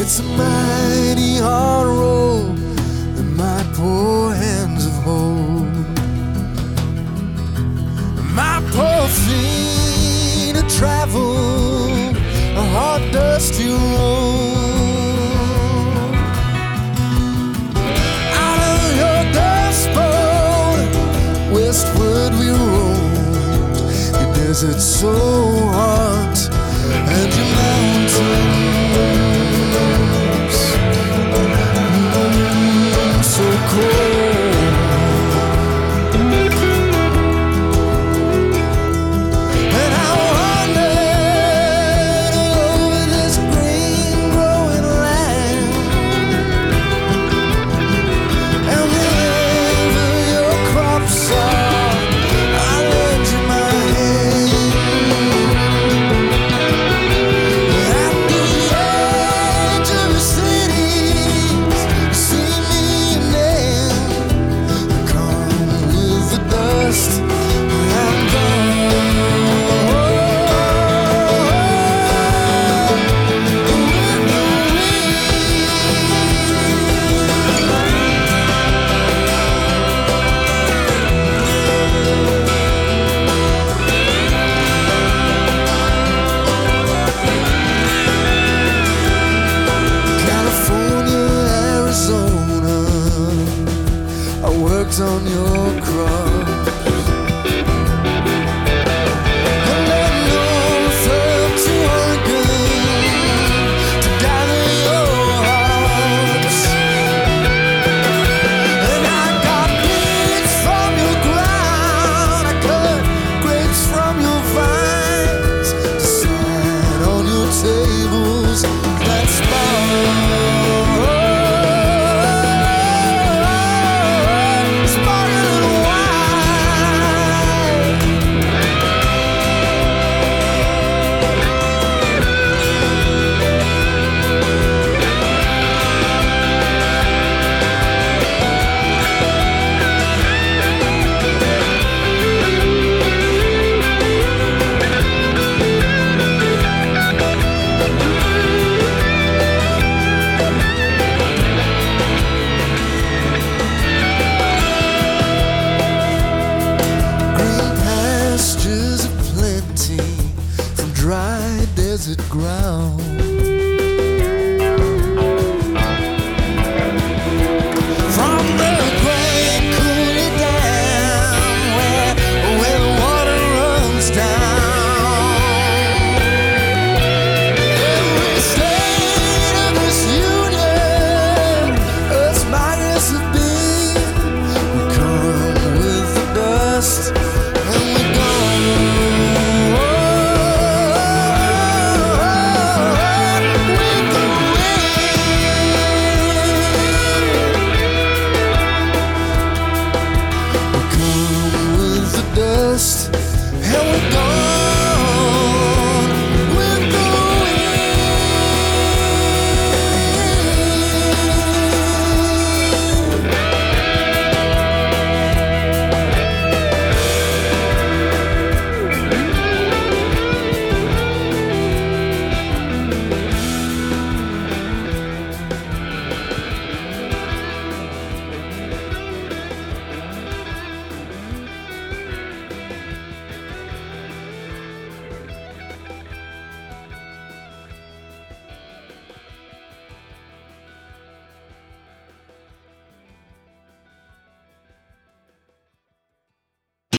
It's a mighty hard road that my poor hands have hold. My poor feet have traveled a hard, dusty road. Out of your dust bowl, westward we roamed. Your desert so hot and your mountains so cold. And I wandered over this green growing land, and wherever your crops are, I lend you my hand. At the edge of the cities, you see me again. Come with the dust, I'm gone. California, Arizona, I worked on your crops. And I know from to Oregon to gather your hearts. And I got beads from your ground, I cut grapes from your vines to sign on your tables that sparkling green pastures of plenty from dry desert ground.